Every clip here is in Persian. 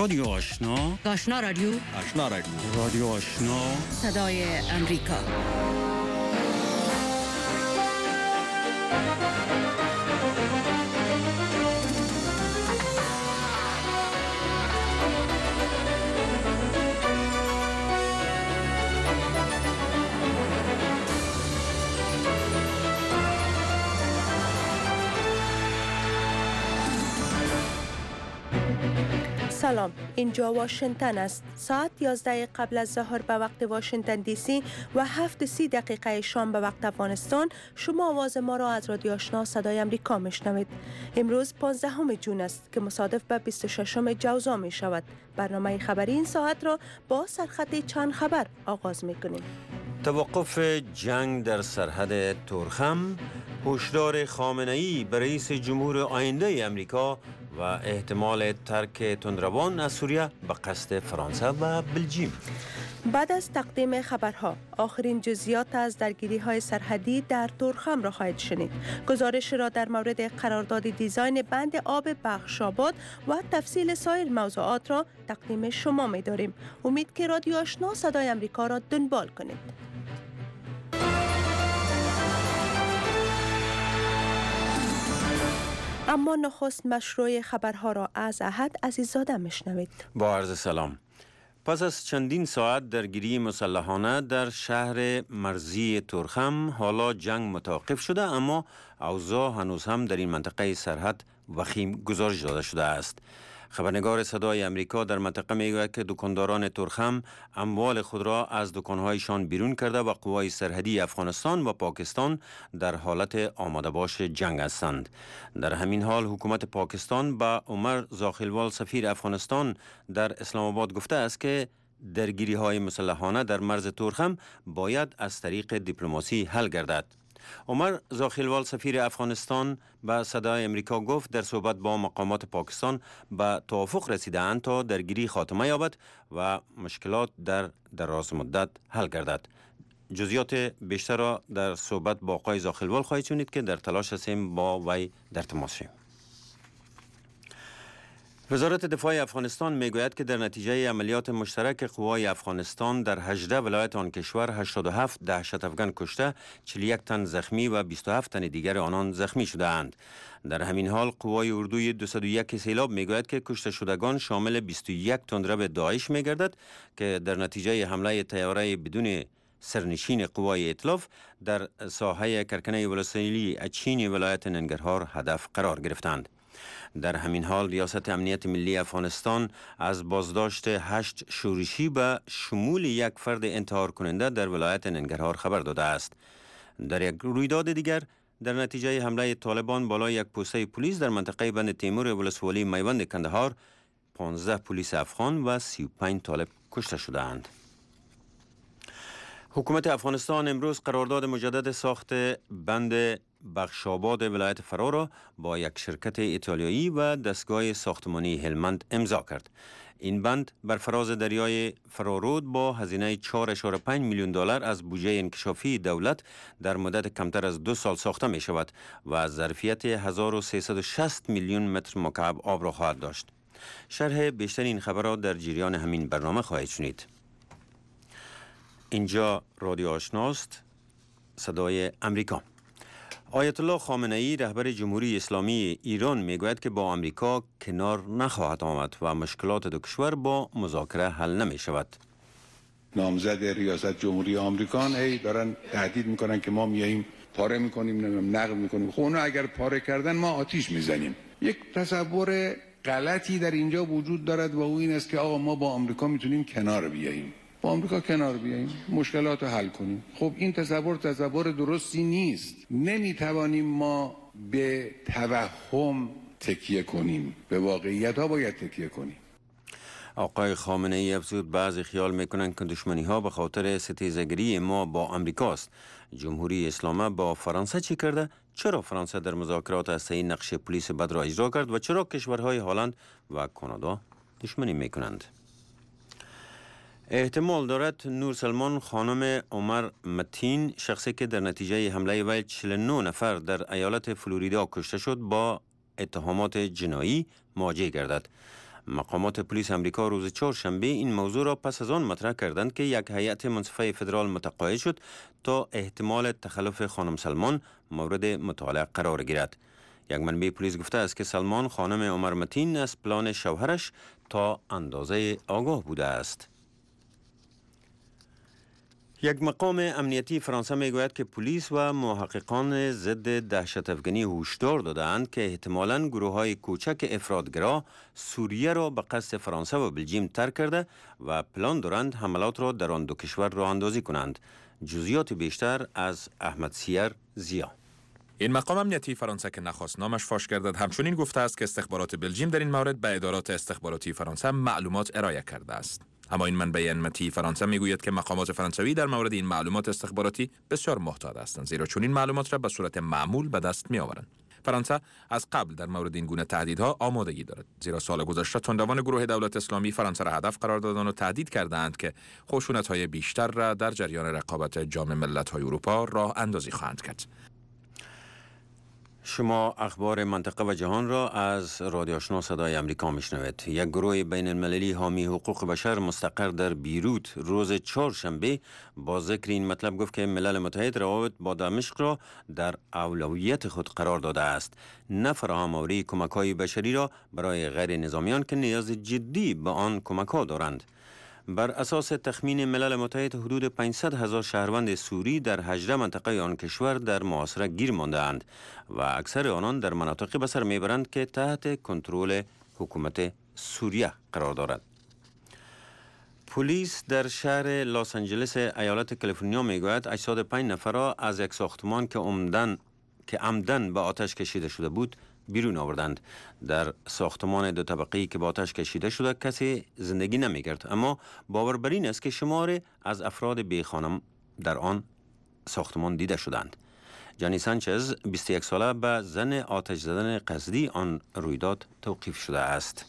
رادیو آشنا، آشنا رادیو، آشنا رادیو، رادیو آشنا، صدای امریکا. سلام، اینجا واشنگتن است. ساعت 11 قبل از ظهر به وقت واشنگتن دی سی و 7:30 شام به وقت افغانستان. شما آواز ما را از رادیو آشنا صدای امریکا میشنوید. امروز 15 جون است که مصادف به 26 جوزا می شود. برنامه خبری این ساعت را با سرخط چند خبر آغاز می کنیم. توقف جنگ در سرحد تورخم، هشدار خامنه‌ای به رئیس جمهور آینده امریکا و احتمال ترک تندروان از سوریه به قصد فرانسه و بلژیم. بعد از تقدیم خبرها، آخرین جزئیات از درگیری‌های سرحدی در تورخم را خواهید شنید. گزارش را در مورد قرارداد دیزاین بند آب بخشاباد و تفصیل سایر موضوعات را تقدیم شما می‌داریم. امید که رادیو آشنا صدای امریکا را دنبال کنید. اما نخست مشروع خبرها را از احد عزیزاده میشنوید. با عرض سلام. پس از چندین ساعت درگیری مسلحانه در شهر مرزی تورخم، حالا جنگ متوقف شده، اما اوضاع هنوز هم در این منطقه سرحد وخیم گزارش داده شده است. خبرنگار صدای امریکا در منطقه میگوید که دکانداران تورخم اموال خود را از دکانهایشان بیرون کرده و قوای سرحدی افغانستان و پاکستان در حالت آماده باش جنگ هستند. در همین حال حکومت پاکستان با عمر زاخیلوال سفیر افغانستان در اسلام آباد گفته است که درگیری های مسلحانه در مرز تورخم باید از طریق دیپلماسی حل گردد. عمر زاخیلوال سفیر افغانستان به صدای امریکا گفت در صحبت با مقامات پاکستان به توافق رسیده‌اند تا درگیری خاتمه یابد و مشکلات در دراز مدت حل گردد. جزئیات بیشتر را در صحبت با آقای زاخیلوال خواهید شنید که در تلاش هستیم با وی در تماس شویم. وزارت دفاع افغانستان میگوید که در نتیجه عملیات مشترک قوای افغانستان در 18 ولایت آن کشور 87 دهشت افغان کشته، 41 تن زخمی و 27 تن دیگر آنان زخمی شده اند. در همین حال قوای اردوی 201 سیلاب میگوید که کشته شدگان شامل 21 تندرو داعش میگردد که در نتیجه حمله طیاره بدون سرنشین قوای ائتلاف در ساحه کرکنه ولسوالی اچین ولایت ننگرهار هدف قرار گرفتند. در همین حال ریاست امنیت ملی افغانستان از بازداشت 8 شورشی به شمول یک فرد انتحار کننده در ولایت ننگرهار خبر داده است. در یک رویداد دیگر در نتیجه حمله طالبان بالای یک پوسته پلیس در منطقه بند تیمور ولسوالی میوند کندهار 15 پلیس افغان و 35 طالب کشته شدند. حکومت افغانستان امروز قرارداد مجدد ساخت بند بخشاباد ولایت فرا را با یک شرکت ایتالیایی و دستگاه ساختمانی هلمند امضا کرد. این بند بر فراز دریای فرارود با هزینه 4.5 میلیون دلار از بودجه انکشافی دولت در مدت کمتر از 2 سال ساخته می شود و از ظرفیت 1360 میلیون متر مکعب آب را خواهد داشت. شرح بیشتر این خبر را در جریان همین برنامه خواهید شنید. اینجا رادیو آشناست، صدای امریکا. آیت الله خامنه‌ای رهبر جمهوری اسلامی ایران میگوید که با امریکا کنار نخواهد آمد و مشکلات دو کشور با مذاکره حل نمی شود. نامزد ریاست جمهوری آمریکا هی دارن تهدید میکنن که ما میاییم پاره میکنیم، نقد میکنیم. خب اونا اگر پاره کردن ما آتیش میزنیم. یک تصور غلطی در اینجا وجود دارد و او این است که آقا ما با آمریکا میتونیم کنار بیاییم. با آمریکا کنار بیاییم، مشکلات رو حل کنیم. خب این تصور درستی نیست. نمیتوانیم ما به توهم تکیه کنیم، به واقعیت ها باید تکیه کنیم. آقای خامنه ای افزود بعضی خیال میکنند که دشمنی ها به خاطر ستیزگری ما با امریکاست. جمهوری اسلامی با فرانسه چی کرده؟ چرا فرانسه در مذاکرات هسته‌ای نقش پلیس بد را اجرا کرد و چرا کشورهای هلند و کانادا دشمنی میکنند؟ احتمال دارد نور سلمان خانم عمر متین، شخصی که در نتیجه حمله وی 49 نفر در ایالت فلوریدا کشته شد، با اتهامات جنایی مواجه گردد. مقامات پلیس امریکا روز چهارشنبه این موضوع را پس از آن مطرح کردند که یک هیئت منصفه فدرال متقاعد شد تا احتمال تخلف خانم سلمان مورد مطالعه قرار گیرد. یک منبع پلیس گفته است که سلمان خانم عمر متین از پلان شوهرش تا اندازه آگاه بوده است. یک مقام امنیتی فرانسه میگوید که پلیس و محققان ضد دهشت افکنی هشدار دادند که احتمالاً گروه‌های کوچک افراطگرا سوریه را به قصد فرانسه و بلژیم ترک کرده و پلان دارند حملات را در آن دو کشور راه اندازی کنند. جزئیات بیشتر از احمد سیر زیا. این مقام امنیتی فرانسه که نخواست نامش فاش گردد همچنین گفته است که استخبارات بلژیم در این مورد به ادارات استخباراتی فرانسه معلومات ارائه کرده است. اما این منبع امنیتی فرانسه میگوید که مقامات فرانسوی در مورد این معلومات استخباراتی بسیار محتاط هستند، زیرا چون این معلومات را به صورت معمول به دست می آورند. فرانسه از قبل در مورد این گونه تهدیدها آمادگی دارد، زیرا سال گذشته تندروان گروه دولت اسلامی فرانسه را هدف قرار دادند و تهدید کردند که خشونت‌های بیشتر را در جریان رقابت جام ملت‌های اروپا راه اندازی خواهند کرد. شما اخبار منطقه و جهان را از رادیو آشنا صدای امریکا میشنوید. یک گروه بین المللی حامی حقوق بشر مستقر در بیروت روز چهارشنبه با ذکر این مطلب گفت که ملل متحد روابط با دمشق را در اولویت خود قرار داده است، نه فراهم‌آوری کمک‌های بشری را برای غیر نظامیان که نیاز جدی به آن کمک‌ها دارند. بر اساس تخمین ملل متحد حدود 500,000 شهروند سوری در 18 منطقه آن کشور در محاصره گیر مانده اند و اکثر آنان در مناطقی به سر میبرند که تحت کنترل حکومت سوریه قرار دارد. پلیس در شهر لس آنجلس ایالت کالیفرنیا میگوید اجساد 5 نفر را از یک ساختمان که عمدن به آتش کشیده شده بود بیرون آوردند. در ساختمان 2 طبقه‌ای که با آتش کشیده شده کسی زندگی نمی‌کرد، اما باور بر این است که شماری از افراد بی‌خانم در آن ساختمان دیده شدند. جانی سانچز 21 ساله به زن آتش زدن قصدی آن رویداد توقیف شده است.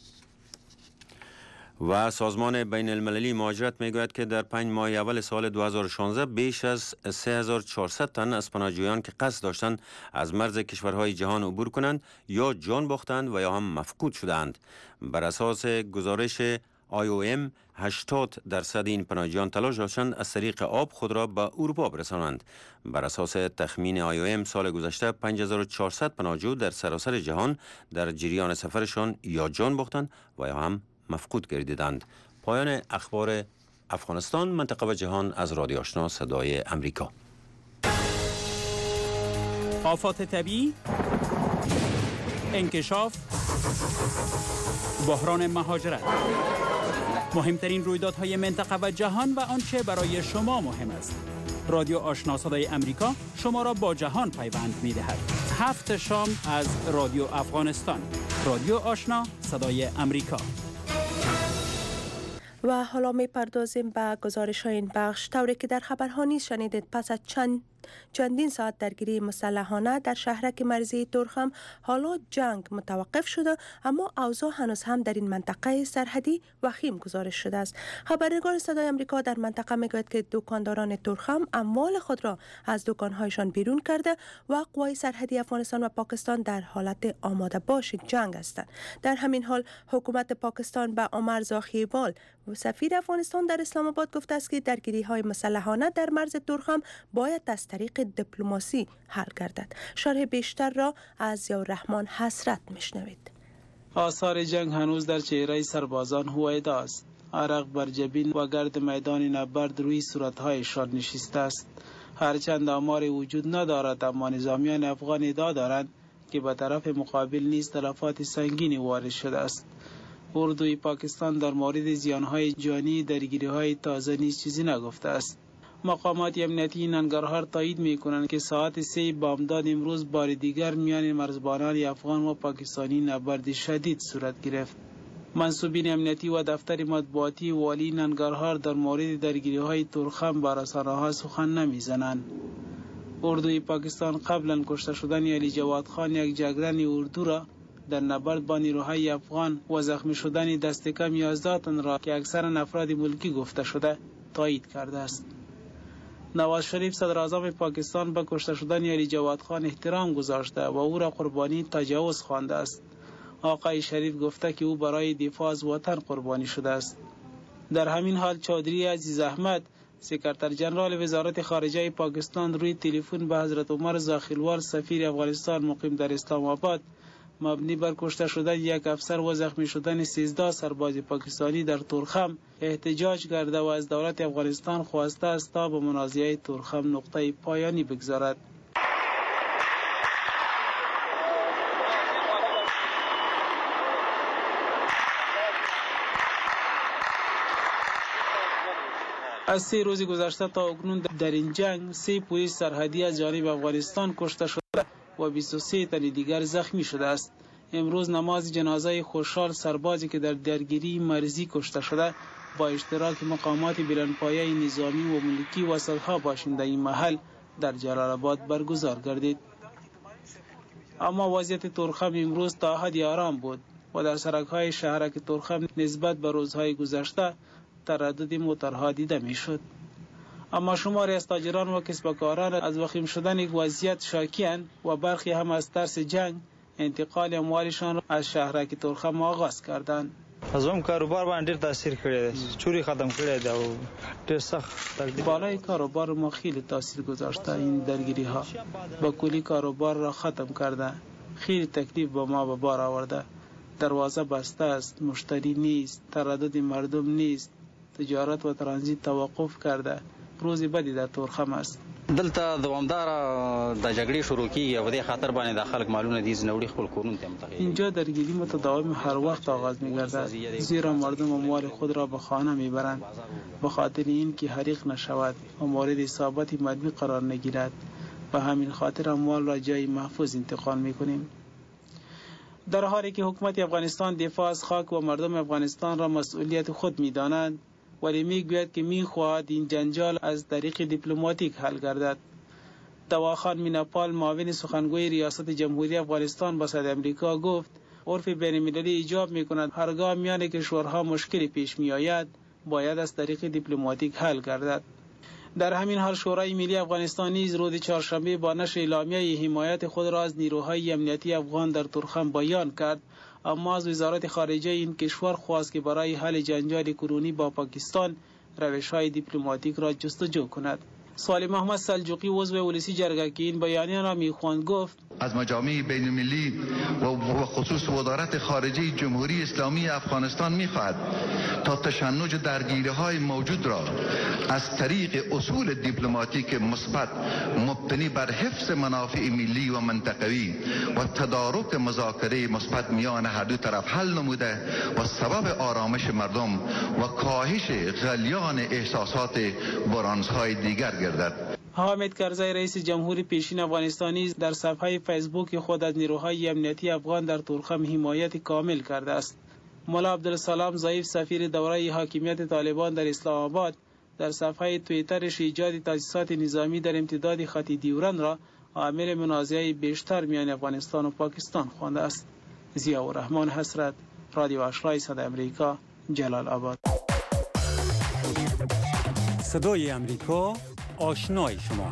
و سازمان بین المللی مهاجرت میگوید که در 5 ماه اول سال 2016 بیش از 3400 تن از پناهجویان که قصد داشتند از مرز کشورهای جهان عبور کنند یا جان باختند و یا هم مفقود شدند. بر اساس گزارش IOM 80% این پناهجویان تلاش داشتند از طریق آب خود را به اروپا برسانند. بر اساس تخمین IOM سال گذشته 5400 پناهجو در سراسر جهان در جریان سفرشان یا جان باختند و یا هم مفقود گردیدند. پایان اخبار افغانستان، منطقه و جهان از رادیو آشنا صدای امریکا. آفات طبیعی، انکشاف، بحران مهاجرت، مهمترین رویدادهای منطقه و جهان و آنچه برای شما مهم است. رادیو آشنا صدای امریکا شما را با جهان پیوند می‌دهد. 7 شام از رادیو افغانستان. رادیو آشنا صدای امریکا. و حالا می پردازیم به گزارش های این بخش. طوری که در خبرها نیز شنیدید، پس از چندین ساعت درگیری مسلحانه در شهرک مرزی ترخم حالا جنگ متوقف شده، اما اوضاع هنوز هم در این منطقه سرحدی وخیم گزارش شده است. خبرنگار صدای امریکا در منطقه میگوید که دکانداران ترخم اموال خود را از دکانهایشان بیرون کرده و قوای سرحدی افغانستان و پاکستان در حالت آماده باش جنگ هستند. در همین حال حکومت پاکستان به عمر زاخیوال و سفیر افغانستان در اسلام آباد گفته است که درگیری های مسلحانه در مرز ترخم باید از طریق دیپلماسی حل گردد. شرح بیشتر را از ضیاءالرحمن حسرت میشنوید. آثار جنگ هنوز در چهره سربازان هویدا است. عرق بر جبین و گرد میدان نبرد روی صورتهایشان نشسته است. هرچند آمار وجود ندارد، اما نظامیان افغان ادعا دارند که به طرف مقابل نیز تلفات سنگینی وارد شده است. اردوی پاکستان در مورد زیانهای جانی درگیری‌های تازه نیز چیزی نگفته است. مقامات امنیتی ننگرهار تایید می‌کنند که ساعت 3 بامداد امروز بار دیگر میان مرزبانان افغان و پاکستانی نبرد شدید صورت گرفت. منصوبین امنیتی و دفتر مطبوعاتی والی ننگرهار در مورد درگیری‌های ترخم با رسانه‌ها سخن نمی‌زنند. اردوی پاکستان قبلا کشته شدن علی جواد خان، یک جگرن اردو را در نبرد با نیروهای افغان و زخمی شدن دست کم 11 تن را که اکثر افراد ملکی گفته شده تایید کرده است. نواز شریف صدر اعظم پاکستان به کشته شدن علی جواد خان احترام گذاشته و او را قربانی تجاوز خوانده است. آقای شریف گفته که او برای دفاع از وطن قربانی شده است. در همین حال چودری عزیز احمد سکرتر جنرال وزارت خارجه پاکستان روی تلفن به حضرت عمر زاخیلوار سفیر افغانستان مقیم در اسلام آباد مبنی بر کشته شدن یک افسر و زخمی شدن 13 سرباز پاکستانی در تورخم احتجاج کرده و از دولت افغانستان خواسته است تا به منازعه تورخم نقطه پایانی بگذارد. از 3 روز گذشته تا اکنون در این جنگ 3 پلیس سرحدی از جانب افغانستان کشته شده و 23 تن دیگر زخمی شده است. امروز نماز جنازه خوشحال سربازی که در درگیری مرزی کشته شده با اشتراک مقامات بلندپایه نظامی و ملکی و صدها باشنده این محل در جلال آباد برگزار گردید. اما وضعیت تورخم امروز تا حدی آرام بود و در سرک‌های شهرک تورخم نسبت به روزهای گذشته تردد موتورها دیده میشد. اما شماری از تاجران و کسبکاران از وخیم شدن یک وضعیت شاکی‌اند و برخی هم از ترس جنگ انتقال اموالشان را از شهرک تورخم آغاز کردند. از اون کاروبار باندې ډیر تاثیر کړی دی، چوری ختم کړی دی او ډیر سخت تکلیف. بالای کاروبار ما خیلی تاثیر گذاشته این درگیری ها. با کلی کاروبار را ختم کرده. خیلی تکلیف با ما به بار آورده. دروازه بسته است، مشتری نیست، تردد مردم نیست، تجارت و ترانزیت توقف کرده. روزی بدی در تورخم است. دلته دوامدار د جګړې شروع کیږي او د خاطر باندې د خلک مالونه دي زنوړي خپل کورونه ته منتقل. اینجا درگیری متداوم هر وقت آغاز می‌گردد، زیرا مردم اموال خود را به خانه میبرند به خاطر اینکه حریق نشود و مورد اصابت مدنی قرار نگیرد. به همین خاطر اموال را جای محفوظ انتقال میکنیم. در حالی که حکومت افغانستان دفاع از خاک و مردم افغانستان را مسئولیت خود می‌داند، ولی میگوید که میخواهد این جنجال از طریق دیپلماتیک حل گردد. دواخان میناپال معاون سخنگوی ریاست جمهوری افغانستان با صدای امریکا گفت عرف بین‌المللی ایجاب میکند هرگاه میان کشورها مشکلی پیش میآید باید از طریق دیپلماتیک حل گردد. در همین حال شورای ملی افغانستان نیز روز چهارشنبه با نشر اعلامیه حمایت خود را از نیروهای امنیتی افغان در تورخم بیان کرد، اما از وزارت خارجه این کشور خواست که برای حل جنجال کنونی با پاکستان روش‌های دیپلماتیک را جستجو کند. سالم محمد سلجوقی عضو ولسی جرگه که این بیانیه را میخواند گفت از مجامع بین‌المللی و خصوص وزارت خارجه جمهوری اسلامی افغانستان می‌خواهد تا تشنج درگیری‌های موجود را از طریق اصول دیپلماتیک مثبت مبتنی بر حفظ منافع ملی و منطقوی و تدارک مذاکره مثبت میان هر دو طرف حل نموده و سبب آرامش مردم و کاهش غلیان احساسات برانزهای دیگر گردد. حامد کرزی رئیس جمهوری پیشین افغانستانی در صفحه فیسبوک خود از نیروهای امنیتی افغان در تورخم حمایت کامل کرده است. مولا عبدالسلام ضعیف سفیر دوره حاکمیت طالبان در اسلام آباد در صفحه توییترش ایجاد تاسیسات نظامی در امتداد خط دیورند را عامل منازعه بیشتر میان افغانستان و پاکستان خوانده است. ضیاءالرحمن حسرت، رادیو آشنای صدای امریکا، جلال آباد. صدای امریکا، آشنای شما.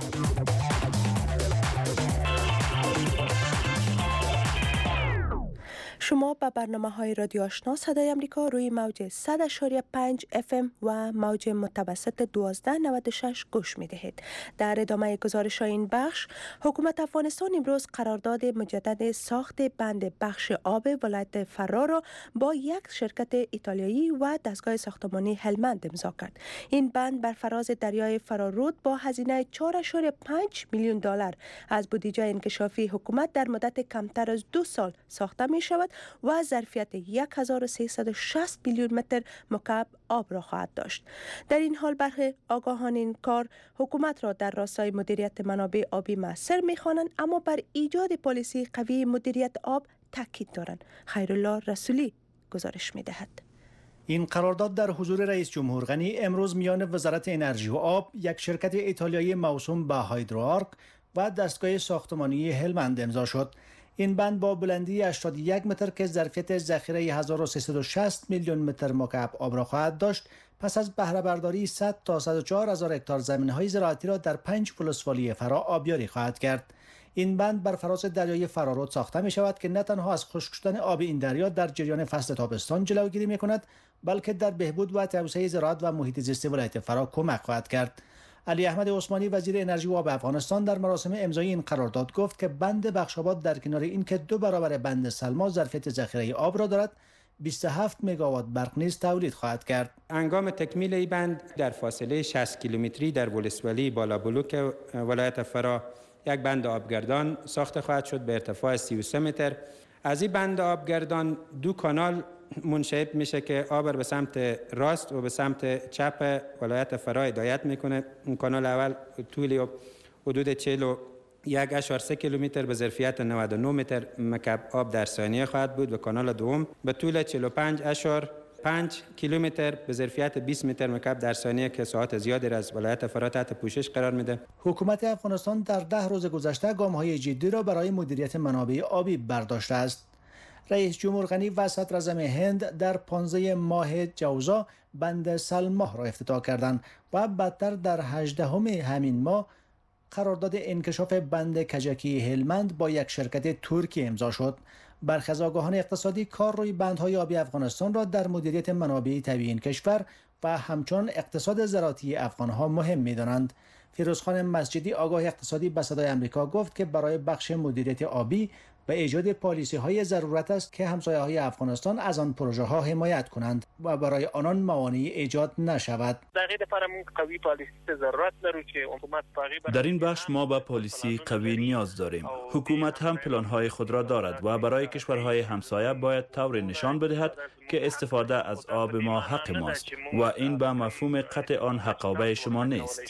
شما به برنامه‌های رادیو آشنا صدای امریکا روی موج 100.5 FM و موج متوسط 1296 گوش می‌دهید. در ادامه گزارش این بخش، حکومت افغانستان امروز قرارداد مجدد ساخت بند بخش آب ولایت فرار را با یک شرکت ایتالیایی و دستگاه ساختمانی هلمند امضا کرد. این بند بر فراز دریای فرارود با هزینه 4.5 میلیون دلار از بودجه انکشافی حکومت در مدت کمتر از 2 سال ساخته می شود و ظرفیت 1360 میلیون متر مکعب آب را خواهد داشت. در این حال برخی آگاهان این کار حکومت را در راستای مدیریت منابع آبی مؤثر می‌خوانند، اما بر ایجاد پالیسی قوی مدیریت آب تاکید دارند. خیرالله رسولی گزارش می‌دهد. این قرارداد در حضور رئیس جمهور غنی امروز میان وزارت انرژی و آب، یک شرکت ایتالیایی موسوم به هایدروآرک و دستگاه ساختمانی هلمند امضا شد. این بند با بلندی 81 متر که ظرفیت ذخیره 1360 میلیون متر مکعب آب را خواهد داشت، پس از بهره برداری 100 تا 104 هزار هکتار زمین‌های زراعتی را در 5 ولسوالی فرا آبیاری خواهد کرد. این بند بر فراز دریای فرارود ساخته می شود که نه تنها از خشک شدن آب این دریا در جریان فصل تابستان جلوگیری می کند، بلکه در بهبود و توسعه زراعت و محیط زیست ولایت فرا کمک خواهد کرد. علی احمد عثمانی وزیر انرژی و آب افغانستان در مراسم امضای این قرارداد گفت که بند بخشاباد در کنار اینکه 2 برابر بند سلما ظرفیت ذخیره آب را دارد، 27 مگاوات برق نیز تولید خواهد کرد. هنگام تکمیل این بند در فاصله 60 کیلومتری در ولسوالی بالا بلوک ولایت فرا یک بند آبگردان ساخته خواهد شد به ارتفاع 33 متر. از این بند آبگردان 2 کانال منشعب میشه که آب به سمت راست و به سمت چپ ولایت فرا هدایت میکنه. کانال اول طول حدود 41.3 کیلومتر به ظرفیت 99 متر مکعب آب در ثانیه خواهد بود و کانال دوم به طول 45.5 کیلومتر به ظرفیت 20 متر مکعب در ثانیه که ساعات زیادی را از ولایت فرا تحت پوشش قرار میده. حکومت افغانستان در 10 روز گذشته گام‌های جدی را برای مدیریت منابع آبی برداشته است. رئیس جمهور غنی و صدر اعظم هند در 15 ماه جوزا بند سلما را افتتاح کردند و بعدتر در 18 همین ماه قرارداد انکشاف بند کجکی هلمند با یک شرکت ترکی امضا شد. برخی از آگاهان اقتصادی کار روی بندهای آبی افغانستان را در مدیریت منابع طبیعی این کشور و همچنان اقتصاد زراعتی افغانها مهم می‌دانند. فیروزخان مسجدی آگاه اقتصادی به صدای آمریکا گفت که برای بخش مدیریت آبی به ایجاد پالیسی‌های ضرورت است که همسایه‌های افغانستان از آن پروژه‌ها حمایت کنند و برای آنان موانعی ایجاد نشود. در این بخش ما به پالیسی قوی نیاز داریم. حکومت هم پلان‌های خود را دارد و برای کشورهای همسایه باید طور نشان بدهد که استفاده از آب ما حق ماست و این به مفهوم قطع آن حقابه شما نیست.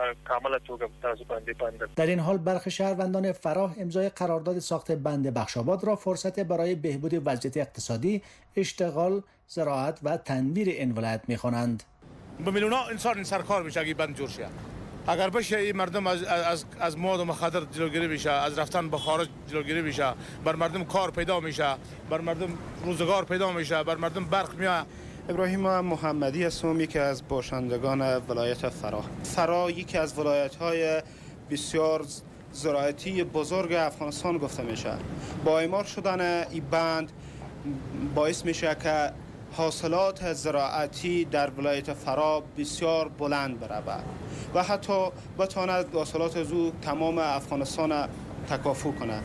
در این حال برخی شهروندان فراه امضای قرارداد ساخت بند بخشاباد را فرصت برای بهبود وضعیت اقتصادی، اشتغال، زراعت و تنویر این ولایت می‌خوانند. به میلیون‌ها انسان سرکار میشه اگه بند جور شه. اگر بشه این مردم از مواد مخدر جلوگیری بشه، از رفتن به خارج جلوگیری بشه، بر مردم کار پیدا میشه، بر مردم روزگار پیدا میشه، بر مردم برق میاد. ابراهیم محمدی هستم، یکی از باشندگان ولایت فرا. فرا یکی از ولایت‌های بسیار زراعتی بزرگ افغانستان گفته میشه. با اعمار شدن این بند باعث میشه که حاصلات زراعتی در ولایت فرا بسیار بلند برود و حتی بتواند حاصلات از او تمام افغانستان تکافو کند.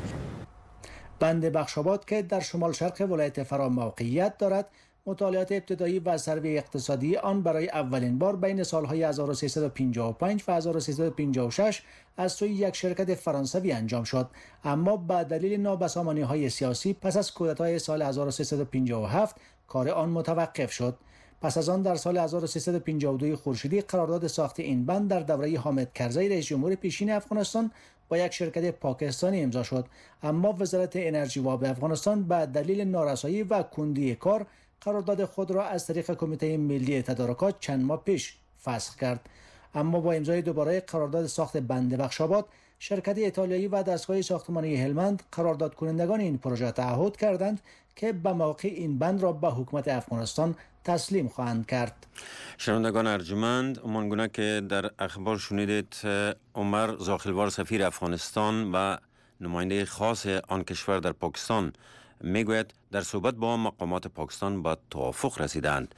بند بخشاباد که در شمال شرق ولایت فرا موقعیت دارد، مطالعات ابتدایی و سروی اقتصادی آن برای اولین بار بین سالهای 1355 و 1356 از سوی یک شرکت فرانسوی انجام شد، اما به دلیل نابسامانی‌های سیاسی پس از کودتای سال 1357 کار آن متوقف شد. پس از آن در سال 1352 خورشیدی قرارداد ساخت این بند در دوره حامد کرزی رئیس جمهور پیشین افغانستان با یک شرکت پاکستانی امضا شد، اما وزارت انرژی و آب افغانستان به دلیل نارسایی و کندی کار قرارداد خود را از طریق کمیته ملی تدارکات چند ماه پیش فسخ کرد. اما با امضای دوباره قرارداد ساخت بند بخشاباد، شرکت ایتالیایی و دستگاه ساختمانی هلمند قرارداد کنندگان این پروژه تعهد کردند که به موقع این بند را به حکومت افغانستان تسلیم خواهند کرد. شنوندگان ارجمند، همانگونه که در اخبار شنیدید، عمر زاخیلوار سفیر افغانستان و نماینده خاص آن کشور در پاکستان میگوید در صحبت با مقامات پاکستان به توافق رسیدند.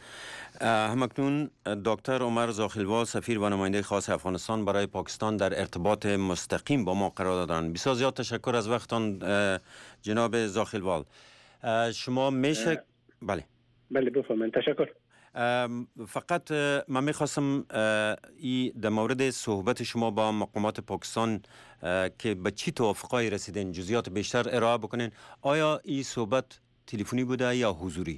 همکنون دکتر عمر زاخیلوار سفیر و نماینده خاص افغانستان برای پاکستان در ارتباط مستقیم با ما قرار دارند. بسیار زیاد تشکر از وقتتان جناب زاخیلوار. شما میشه بله بفرمایید. تشکر. فقط من میخواستم در مورد صحبت شما با مقامات پاکستان که به چی توافقایی رسیدین جزئیات بیشتر ارائه بکنین. آیا این صحبت تلفنی بوده یا حضوری؟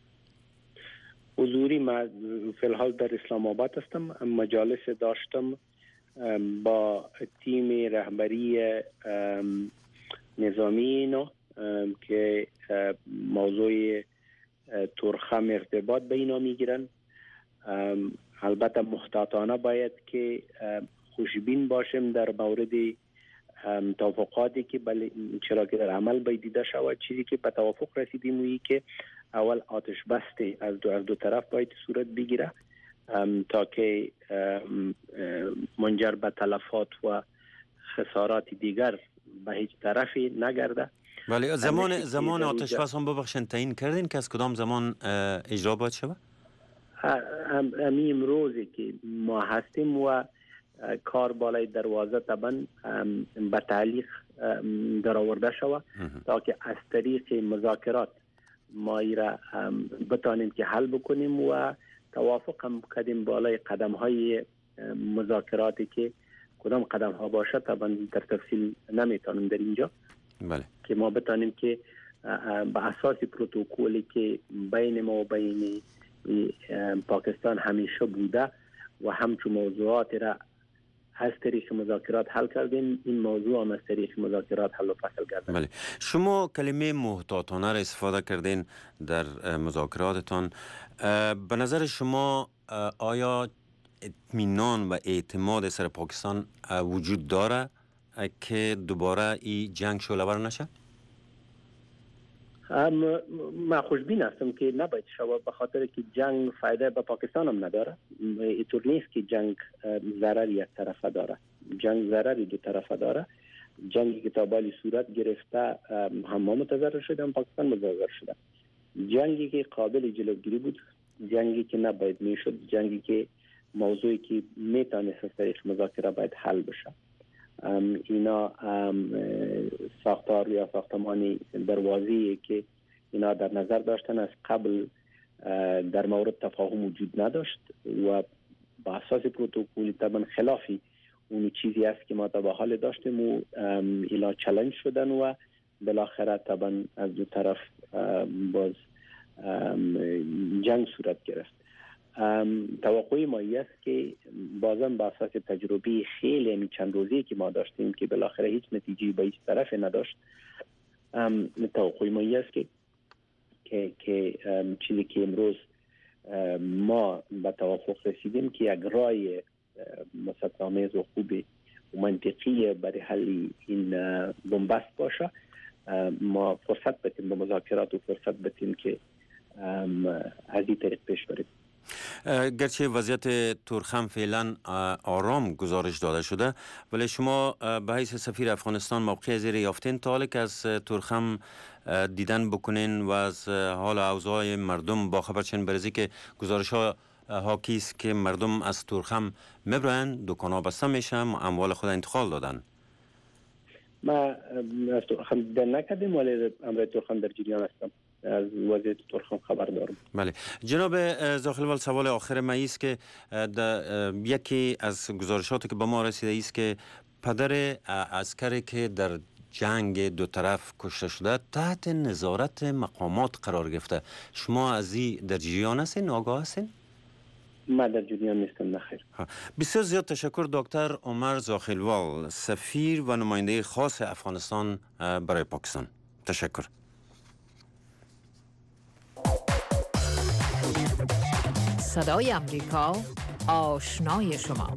حضوری. من فی الحال در اسلام آباد هستم. مجالس داشتم با تیم رهبری نظامی اینا که موضوع ترخم ارتباط به اینا میگیرن. البته محتاطانه باید که خوشبین باشیم در مورد توافقاتی که چرا که در عمل باید دیده شود. چیزی که به توافق رسیدیم وی که اول آتش بسته از دو طرف باید صورت بگیره تا که منجر به تلفات و خسارات دیگر به هیچ طرفی نگرده. ولی زمان آتش بس هم ببخشید تعیین کردین که از کدام زمان اجرا باید شود؟ امروزی که ما هستیم و کار بالای دروازه طبعا به تعلیق در آورده شود تا که از طریق مذاکرات ما ایرا بتانیم که حل بکنیم و توافق هم کردیم بالای قدم های مذاکراتی که کدام قدم ها باشه طبعا در تفصیل نمیتونم در اینجا. بله. که ما بتانیم که به اساس پروتکلی که بین ما و بین پاکستان همیشه بوده و همچون موضوعات را از طریق مذاکرات حل کردیم، این موضوع هم از طریق مذاکرات حل و فصل کردیم. بله. شما کلمه محتاطانه را استفاده کردین در مذاکراتتان. به نظر شما آیا اطمینان و اعتماد سر پاکستان وجود داره که دوباره این جنگ شعله‌ور نشه؟ ما خوشبین هستم که نباید شود، به خاطر که جنگ فایده به پاکستان هم نداره. اینطور نیست که جنگ ضرر یک طرفه داره، جنگ ضرری دو طرفه داره. جنگی که تا بالی صورت گرفته هم ما متضرر شده هم پاکستان متضرر شده. جنگی که قابل جلوگیری بود، جنگی که نباید میشد، جنگی که موضوعی که میتونست از طریق مذاکره باید حل بشه. اینا ساختار یا ساختمانی دروازه‌ای که اینا در نظر داشتن از قبل در مورد تفاهم وجود نداشت و با اساس پروتکل طبعا خلافی اون چیزی است که ما تا به حال داشتیم و اینا چالش شدن و بالاخره طبعا از دو طرف باز جنگ صورت گرفت. توقعی ما است که بازم با اساس تجربه خیلی چند روزی که ما داشتیم که بالاخره هیچ نتیجه به هیچ طرف نداشت، توقعی ما است که چیزی که امروز ما به توافق رسیدیم که یک رای مسطح‌آمیز و خوب و منطقی برای حل این بنبست باشه. ما فرصت بدیم به مذاکرات و فرصت بدیم که از این طریق پیش بریم. گرچه وضعیت تورخم فعلا آرام گزارش داده شده، ولی شما به حیث سفیر افغانستان موقعی زیر یافتین تا حالی که از تورخم دیدن بکنین و از حال اوضاع مردم با خبر چنین برزی که گزارش ها حاکی است که مردم از تورخم میبرن، دکان ها بسته میشن، اموال خود انتقال دادن؟ ما از تورخم دیدن نکردیم ولی امر تورخم در جریان هستم، از وضعیت تورخم خبر دارم. بله جناب زاخیلوال، سوال آخر ما است که یکی از گزارشاتی که به ما رسیده است که پدر عسکری که در جنگ دو طرف کشته شده تحت نظارت مقامات قرار گرفته. شما از این در جریان هستین؟ آگاه هستین؟ ما در جریان نیستم. نخیر. بسیار زیاد تشکر دکتر عمر زاخیلوال، سفیر و نماینده خاص افغانستان برای پاکستان. تشکر. صدای امریکا، آشنای شما.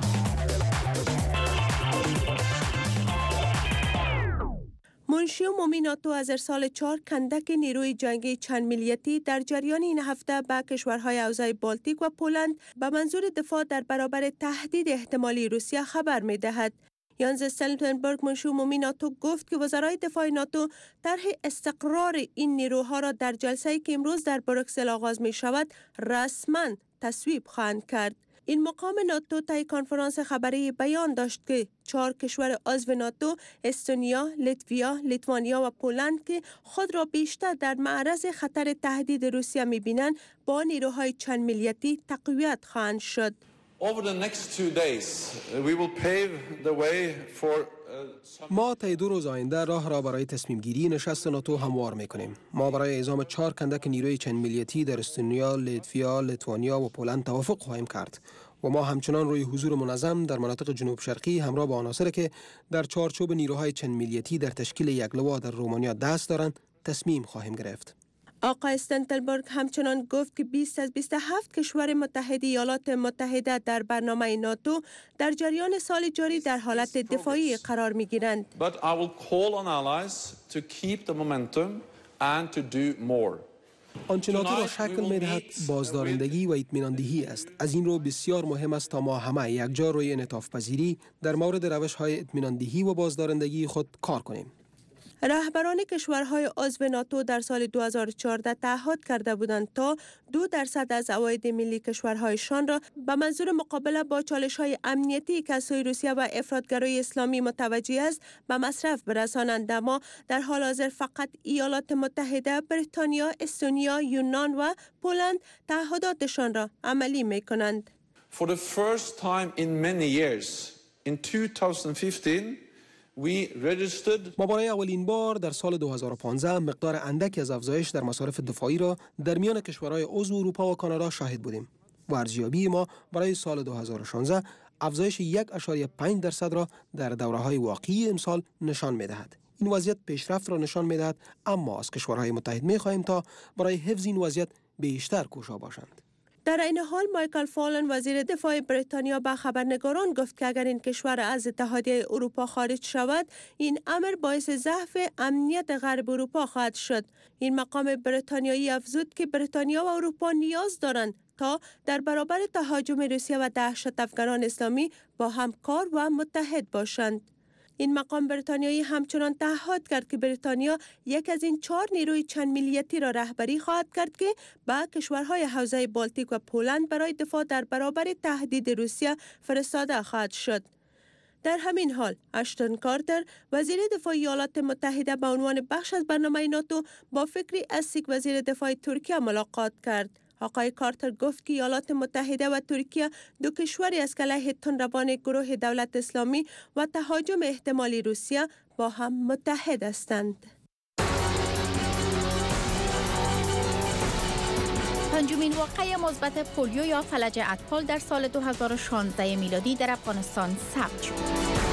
منشی عمومی ناتو از ارسال 4 کندک نیروی جنگی چند ملیتی در جریان این هفته به کشورهای حوزه بالتیک و پولند به منظور دفاع در برابر تهدید احتمالی روسیه خبر می دهد. یانز استولتنبرگ منشی عمومی ناتو گفت که وزرای دفاع ناتو طرح استقرار این نیروها را در جلسه‌ای که امروز در بروکسل آغاز می شود رسما تصویب خواهند کرد. این مقام ناتو طی کنفرانس خبری بیان داشت که 4 کشور عضو ناتو استونیا، لیتویا، لیتوانیا و پولند که خود را بیشتر در معرض خطر تهدید روسیه می‌بینند با نیروهای چند ملیتی تقویت خواهند شد. ما طی 2 روز آینده راه را برای تصمیم گیری نشست ناتو هموار می‌کنیم. ما برای اعزام 4 کندک نیروی چند ملیتی در استونیا، لیتویا، لیتوانیا و پولند توافق خواهیم کرد و ما همچنان روی حضور منظم در مناطق جنوب شرقی همراه با عناصری که در چارچوب نیروهای چند ملیتی در تشکیل یک لوا در رومانیا دست دارند تصمیم خواهیم گرفت. آقای استولتنبرگ همچنان گفت که 20 از 27 کشور متحد ایالات متحده در برنامه ناتو در جریان سال جاری در حالت دفاعی قرار می‌گیرند. آنچه ناتو را شکل می‌دهد بازدارندگی و اطمیناندهی است. از این رو بسیار مهم است تا ما همه یکجا روی انعطاف پذیری در مورد روش‌های اطمیناندهی و بازدارندگی خود کار کنیم. رهبران کشورهای عضو ناتو در سال 2014 تعهد کرده بودند تا 2% از عواید ملی کشورهایشان را به منظور مقابله با چالش‌های امنیتی که از سوی روسیه و افراطگرای اسلامی متوجه است به مصرف برسانند، اما در حال حاضر فقط ایالات متحده، بریتانیا، استونیا، یونان و پولند تعهداتشان را عملی می‌کنند. For the first time in many years, in 2015, ما برای اولین بار در سال 2015 مقدار اندکی از افزایش در مصارف دفاعی را در میان کشورهای عضو اروپا و کانادا شاهد بودیم و ارزیابی ما برای سال 2016 افزایش 1.5% را در دوره‌های واقعی امسال نشان می‌دهد. این وضعیت پیشرفت را نشان می‌دهد، اما از کشورهای متحد می‌خواهیم تا برای حفظ این وضعیت بیشتر کوشا باشند. در این حال مایکل فالن وزیر دفاع بریتانیا به خبرنگاران گفت که اگر این کشور از اتحادیه اروپا خارج شود، این امر باعث ضعف امنیت غرب اروپا خواهد شد. این مقام بریتانیایی افزود که بریتانیا و اروپا نیاز دارند تا در برابر تهاجم روسیه و دهشت افکاران اسلامی با همکار و متحد باشند. این مقام بریتانیایی همچنان تعهد کرد که بریتانیا یک از این 4 نیروی چند ملیتی را رهبری خواهد کرد که به کشورهای حوزه بالتیک و پولند برای دفاع در برابر تهدید روسیه فرستاده خواهد شد. در همین حال اشتون کارتر وزیر دفاع ایالات متحده به عنوان بخش از برنامه ناتو با فکری اسیک وزیر دفاع ترکیه ملاقات کرد. آقای کارتر گفت که ایالات متحده و ترکیه دو کشوری است که علیه تندروان گروه دولت اسلامی و تهاجم احتمالی روسیه با هم متحد هستند. پنجمین واقعه مثبت پولیو یا فلج اطفال در سال 2016 میلادی در افغانستان ثبت شد.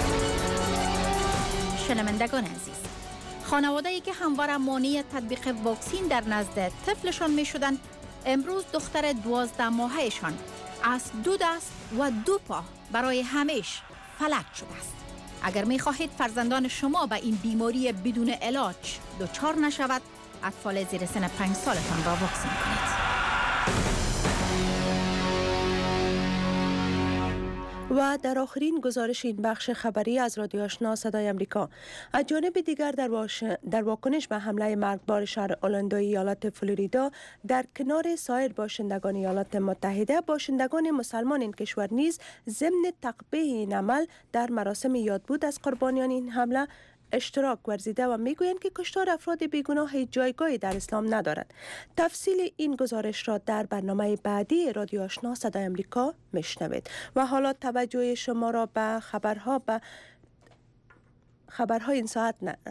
شنوندگان عزیز، خانواده‌ای که همواره مانع تطبیق واکسین در نزد طفلشان می‌شدند، امروز دختر 12 ماهه‌شان از 2 دست و 2 پا برای همیشه فلج شده است. اگر می‌خواهید فرزندان شما به این بیماری بدون علاج دچار نشود، اطفال زیر سن 5 سالتان را واکسین کنید. و در آخرین گزارش این بخش خبری از رادیو آشنا صدای امریکا، از جانب دیگر در واکنش به حمله مرگبار شهر اورلاندو ایالت فلوریدا در کنار سایر باشندگان ایالات متحده، باشندگان مسلمان این کشور نیز ضمن تقبیح این عمل در مراسم یادبود از قربانیان این حمله اشتراک ورزیده و میگویند که کشتار افراد بیگناه هیچ جایگاهی در اسلام ندارد. تفصیل این گزارش را در برنامه بعدی رادیو آشنا صدای امریکا میشنوید. و حالا توجه شما را به خبرهای این ساعت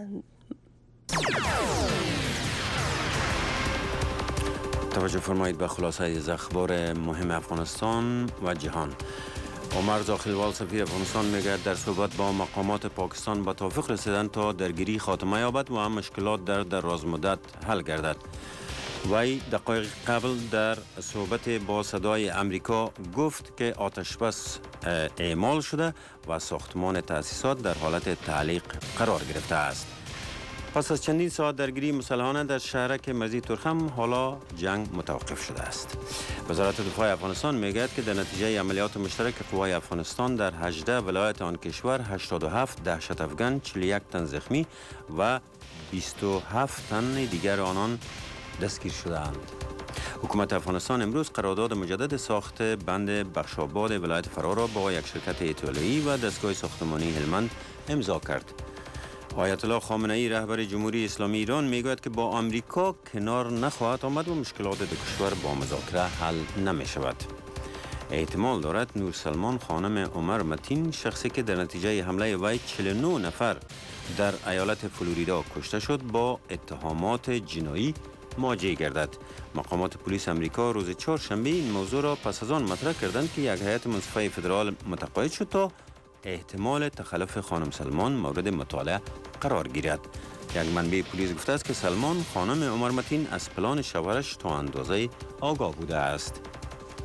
توجه فرمایید به خلاصه از اخبار مهم افغانستان و جهان. عمر داخلوال سفیر افغانستان میگوید در صحبت با مقامات پاکستان به توافق رسیدند تا درگیری خاتمه یابد و مشکلات در دراز مدت حل گردد. وی دقایق قبل در صحبت با صدای امریکا گفت که آتشبس اعمال شده و ساختمان تأسیسات در حالت تعلیق قرار گرفته است. پس از چندین ساعت درگیری مسلحانه در شهرک مرزی ترخم، حالا جنگ متوقف شده است. وزارت دفاع افغانستان میگوید که در نتیجه عملیات مشترک قوای افغانستان در 18 ولایت آن کشور 87 دهشت افغان، 41 تن زخمی و 27 تن دیگر آنان دستگیر شدند. حکومت افغانستان امروز قرارداد مجدد ساخت بند بخشاباد ولایت فرار را با یک شرکت ایتالیایی و دستگاه ساختمانی هلمند امضا کرد. آیت الله خامنه ای رهبر جمهوری اسلامی ایران میگوید که با آمریکا کنار نخواهد آمد و مشکلات دو کشور با مذاکره حل نمی شود. احتمال دارد نور سلمان خانم عمر متین، شخصی که در نتیجه حمله وی 49 نفر در ایالت فلوریدا کشته شد، با اتهامات جنایی مواجه گردد. مقامات پلیس امریکا روز چهارشنبه این موضوع را پس از آن مطرح کردند که یک هیئت منصفه فدرال متقاعد شد تا احتمال تخلف خانم سلمان مورد مطالعه قرار گیرد. یک منبع پلیس گفته است که سلمان خانم عمر متین از پلان شوهرش تا اندازه آگاه بوده است.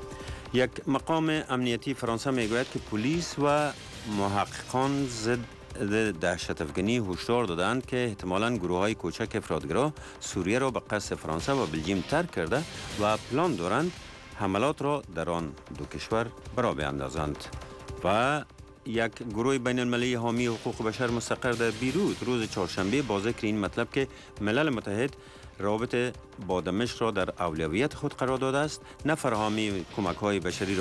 یک مقام امنیتی فرانسه میگوید که پلیس و محققان ضد دهشت‌افکنی هشدار دادند که احتمالاً گروه‌های کوچک افراطگرا سوریه را به قصد فرانسه و بلژیم ترک کرده و پلان دارند حملات را در آن دو کشور برا بیندازند. و یک گروه بین المللی حامی حقوق بشر مستقر در بیروت روز چهارشنبه با ذکر این مطلب که ملل متحد رابطه با دمشق را در اولویت خود قرار داده است، نه فراهمی کمک‌های بشری